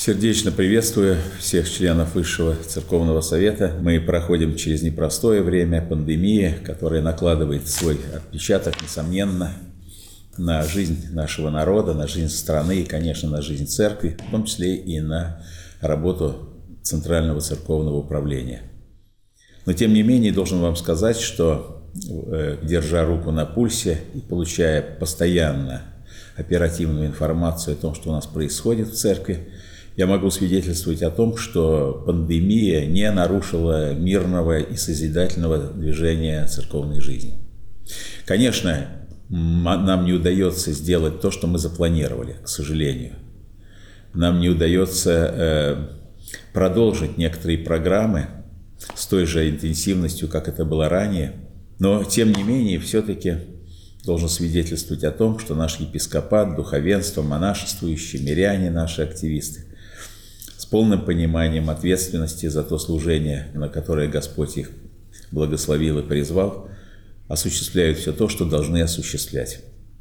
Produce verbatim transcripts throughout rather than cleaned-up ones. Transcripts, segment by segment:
Сердечно приветствую всех членов Высшего Церковного Совета. Мы проходим через непростое время пандемии, которая накладывает свой отпечаток, несомненно, на жизнь нашего народа, на жизнь страны и, конечно, на жизнь церкви, в том числе и на работу Центрального Церковного Управления. Но, тем не менее, должен вам сказать, что, держа руку на пульсе и получая постоянно оперативную информацию о том, что у нас происходит в церкви, я могу свидетельствовать о том, что пандемия не нарушила мирного и созидательного движения церковной жизни. Конечно, нам не удается сделать то, что мы запланировали, к сожалению. Нам не удается продолжить некоторые программы с той же интенсивностью, как это было ранее. Но, тем не менее, все-таки должен свидетельствовать о том, что наш епископат, духовенство, монашествующие, миряне, наши активисты, с полным пониманием ответственности за то служение, на которое Господь их благословил и призвал, осуществляют все то, что должны осуществлять.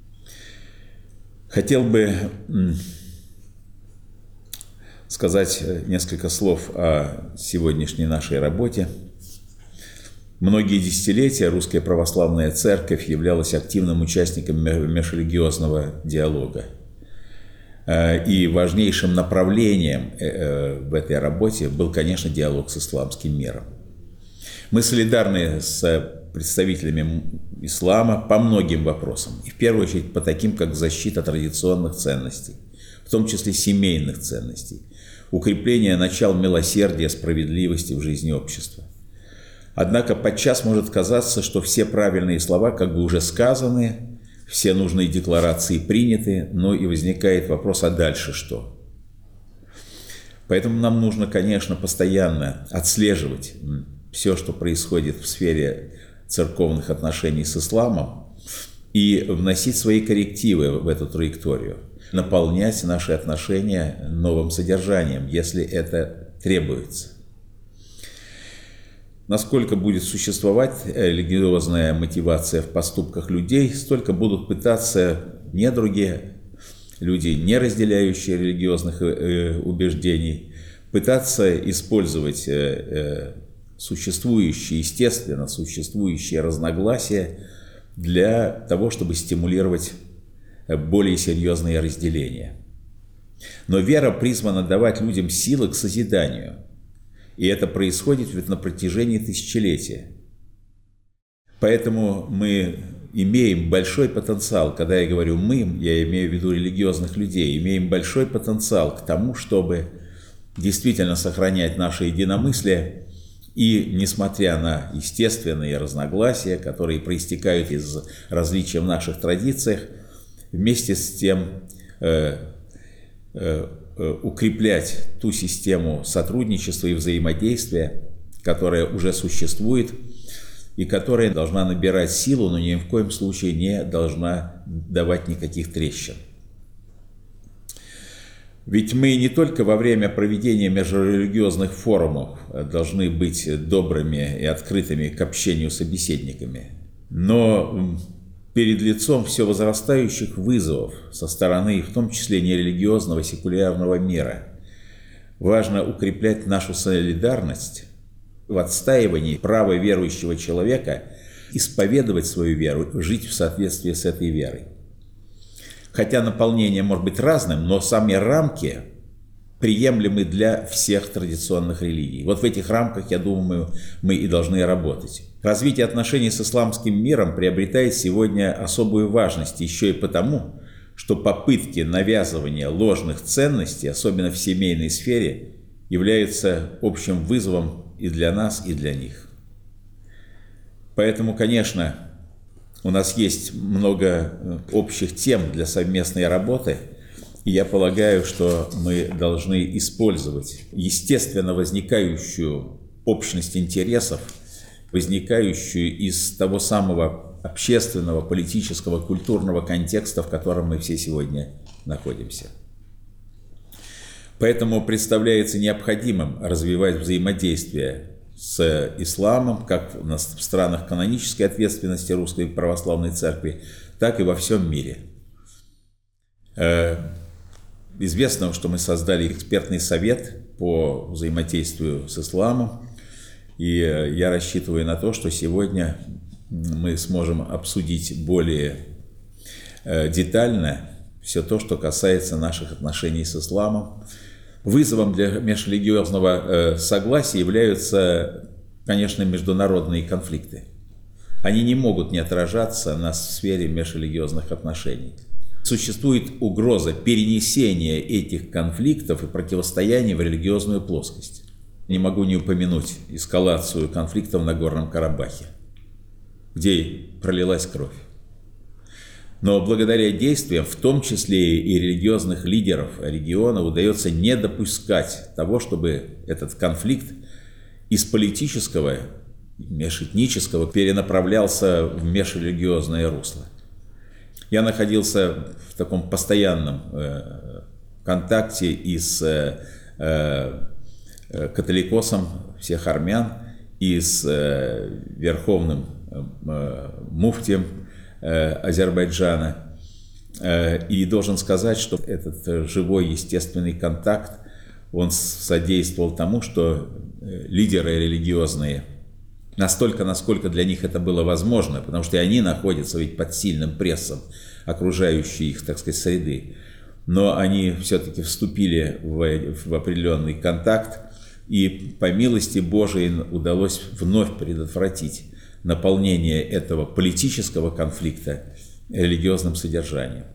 Хотел бы сказать несколько слов о сегодняшней нашей работе. Многие десятилетия Русская Православная Церковь являлась активным участником межрелигиозного диалога. И важнейшим направлением в этой работе был, конечно, диалог с исламским миром. Мы солидарны с представителями ислама по многим вопросам, и в первую очередь по таким, как защита традиционных ценностей, в том числе семейных ценностей, укрепление начал милосердия, справедливости в жизни общества. Однако подчас может казаться, что все правильные слова как бы уже сказаны, все нужные декларации приняты, но и возникает вопрос, а дальше что? Поэтому нам нужно, конечно, постоянно отслеживать все, что происходит в сфере церковных отношений с исламом, и вносить свои коррективы в эту траекторию, наполнять наши отношения новым содержанием, если это требуется. Насколько будет существовать религиозная мотивация в поступках людей, столько будут пытаться недруги, люди, не разделяющие религиозных убеждений, пытаться использовать существующие, естественно, существующие разногласия для того, чтобы стимулировать более серьезные разделения. Но вера призвана давать людям силы к созиданию. И это происходит ведь на протяжении тысячелетия. Поэтому мы имеем большой потенциал, когда я говорю «мы», я имею в виду религиозных людей, имеем большой потенциал к тому, чтобы действительно сохранять наше единомыслие и, несмотря на естественные разногласия, которые проистекают из различий в наших традициях, вместе с тем э, э, укреплять ту систему сотрудничества и взаимодействия, которая уже существует и которая должна набирать силу, но ни в коем случае не должна давать никаких трещин. Ведь мы не только во время проведения межрелигиозных форумов должны быть добрыми и открытыми к общению с собеседниками, но перед лицом все возрастающих вызовов со стороны, в том числе нерелигиозного, секулярного мира, важно укреплять нашу солидарность в отстаивании права верующего человека исповедовать свою веру, жить в соответствии с этой верой. Хотя наполнение может быть разным, но сами рамки приемлемы для всех традиционных религий. Вот в этих рамках, я думаю, мы и должны работать. Развитие отношений с исламским миром приобретает сегодня особую важность еще и потому, что попытки навязывания ложных ценностей, особенно в семейной сфере, являются общим вызовом и для нас, и для них. Поэтому, конечно, у нас есть много общих тем для совместной работы, и я полагаю, что мы должны использовать естественно возникающую общность интересов, возникающую из того самого общественного, политического, культурного контекста, в котором мы все сегодня находимся. Поэтому представляется необходимым развивать взаимодействие с исламом, как в странах канонической ответственности Русской Православной Церкви, так и во всем мире. Известно, что мы создали экспертный совет по взаимодействию с исламом, и я рассчитываю на то, что сегодня мы сможем обсудить более детально все то, что касается наших отношений с исламом. Вызовом для межрелигиозного согласия являются, конечно, международные конфликты. Они не могут не отражаться на сфере межрелигиозных отношений. Существует угроза перенесения этих конфликтов и противостояний в религиозную плоскость. Не могу не упомянуть эскалацию конфликтов в Нагорном Карабахе, где пролилась кровь. Но благодаря действиям, в том числе и религиозных лидеров региона, удается не допускать того, чтобы этот конфликт из политического, межэтнического перенаправлялся в межрелигиозное русло. Я находился в таком постоянном э, контакте и с э, э, католикосом всех армян, и с э, верховным э, муфтием э, Азербайджана. Э, и должен сказать, что этот живой естественный контакт, он содействовал тому, что лидеры религиозные, настолько, насколько для них это было возможно, потому что и они находятся ведь под сильным прессом окружающей их, так сказать, среды, но они все-таки вступили в, в определенный контакт, и по милости Божией удалось вновь предотвратить наполнение этого политического конфликта религиозным содержанием.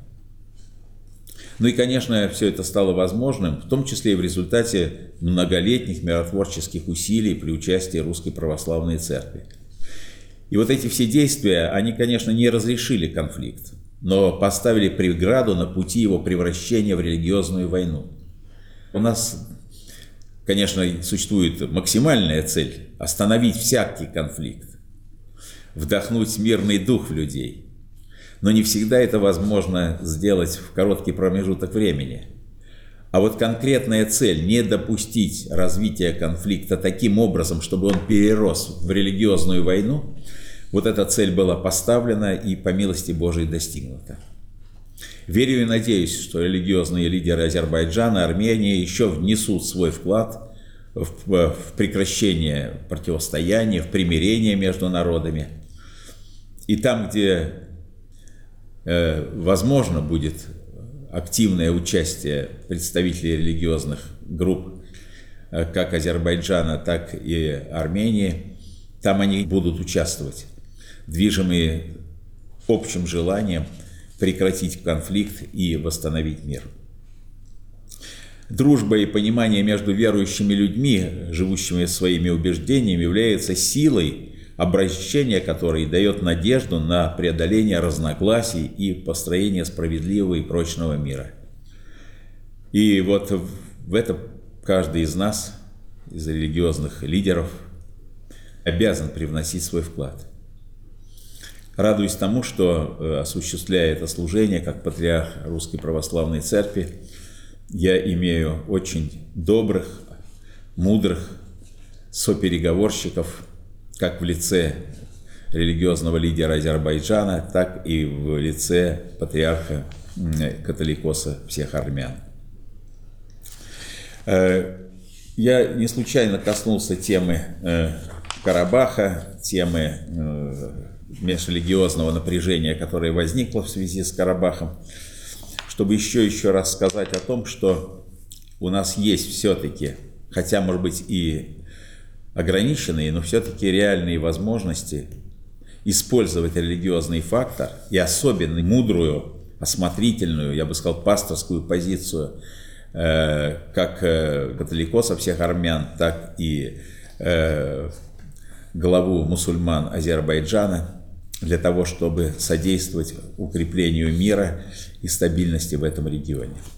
Ну и, конечно, все это стало возможным, в том числе и в результате многолетних миротворческих усилий при участии Русской Православной Церкви. И вот эти все действия, они, конечно, не разрешили конфликт, но поставили преграду на пути его превращения в религиозную войну. У нас, конечно, существует максимальная цель – остановить всякий конфликт, вдохнуть мирный дух в людей. Но не всегда это возможно сделать в короткий промежуток времени. А вот конкретная цель – не допустить развития конфликта таким образом, чтобы он перерос в религиозную войну, вот эта цель была поставлена и по милости Божией достигнута. Верю и надеюсь, что религиозные лидеры Азербайджана, Армении еще внесут свой вклад в, в прекращение противостояния, в примирение между народами. И там, где возможно будет активное участие представителей религиозных групп как Азербайджана, так и Армении, там они будут участвовать, движимые общим желанием прекратить конфликт и восстановить мир. Дружба и понимание между верующими людьми, живущими своими убеждениями, является силой, обращение которой дает надежду на преодоление разногласий и построение справедливого и прочного мира. И вот в это каждый из нас, из религиозных лидеров, обязан привносить свой вклад. Радуюсь тому, что, осуществляя это служение, как патриарх Русской Православной Церкви, я имею очень добрых, мудрых сопереговорщиков, как в лице религиозного лидера Азербайджана, так и в лице патриарха католикоса всех армян. Я не случайно коснулся темы Карабаха, темы межрелигиозного напряжения, которое возникло в связи с Карабахом, чтобы еще еще раз сказать о том, что у нас есть все-таки, хотя, может быть, и ограниченные, но все-таки реальные возможности использовать религиозный фактор и особенно мудрую, осмотрительную, я бы сказал, пасторскую позицию э, как э, католикоса всех армян, так и э, главу мусульман Азербайджана для того, чтобы содействовать укреплению мира и стабильности в этом регионе.